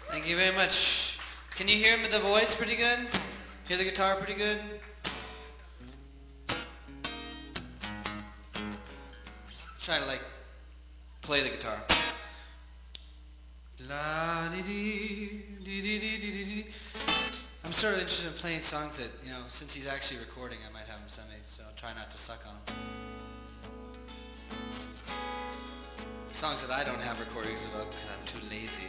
Thank you very much. Can you hear the voice pretty good? Hear the guitar pretty good? Try to play the guitar. La dee dee dee dee dee dee dee. I'm sort of interested in playing songs that, since he's actually recording, I might have him send me, so I'll try not to suck on him. Songs that I don't have recordings of because I'm too lazy.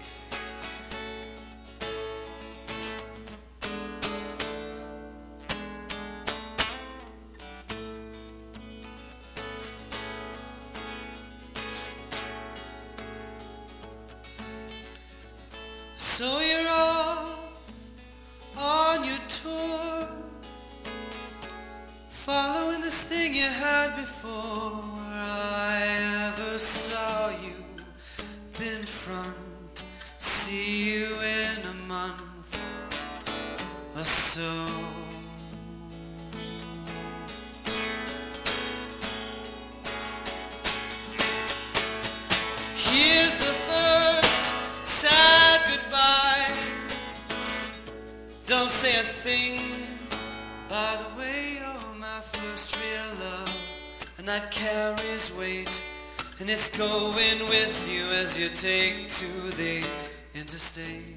So you're off on your tour, following this thing you had before. I ever saw you, been front, see you in a month or so. Here's the first sad goodbye. Don't say a thing. By the way, you're my first real love, and that carries weight, and it's going with you as you take to the interstate.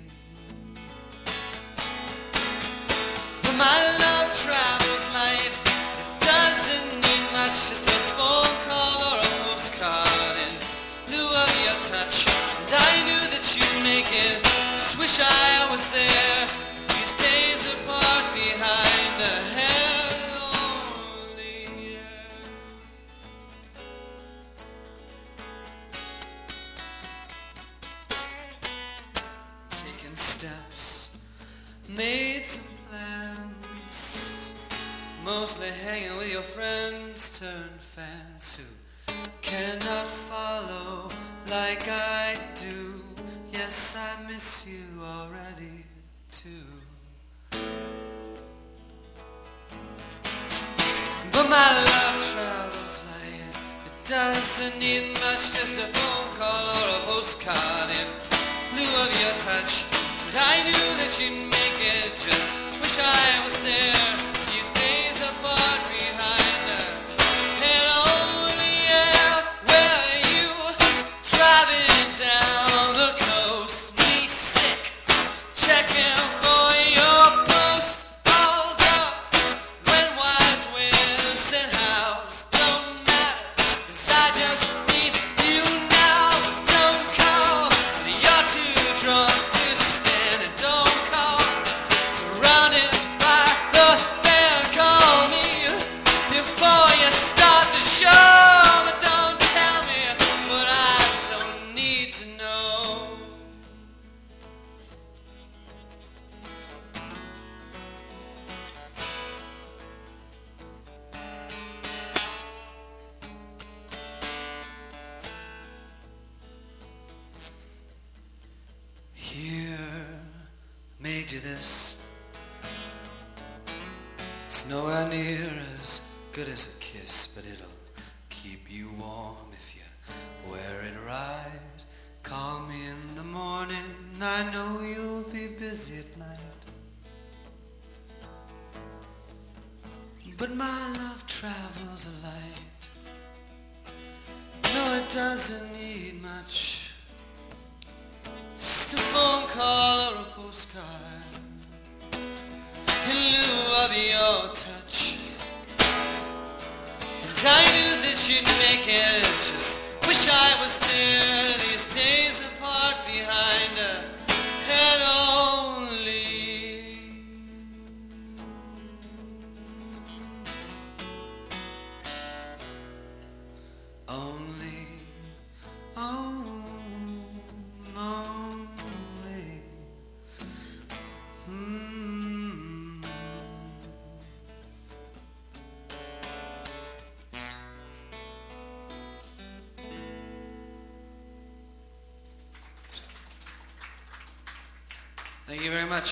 But my love travels light. It doesn't need much, just a phone call or a postcard in lieu of your touch. And I knew that you'd make it. Just wish I was there. These days apart behind a head-only air. Taking steps, made some plans, mostly hanging with your friends turned fans who cannot follow like I do. Yes, I miss you already too. But my love travels light. It doesn't need much, just a phone call or a postcard in lieu of your touch. And I knew that you'd make it, just wish I was there. These days apart behind a head-only air. Where are you driving down the coast? Me sick, checking for your post. Although when wise winds and house don't matter, 'cause I just need you now. Don't call, you're too drunk to stand, and don't call. Surrounded by the band, call me before you start the show. But don't tell me what I don't need to know. Here, made you this. It's nowhere near as good as a kiss, but it'll keep you warm if you wear it right. Call me in the morning, I know you'll be busy at night. But my love travels light. No, it doesn't need much, just a phone call or a postcard in lieu of your touch. And I knew that you'd make it, just wish I was there. These days apart behind a head-only. Only, only. Thank you very much.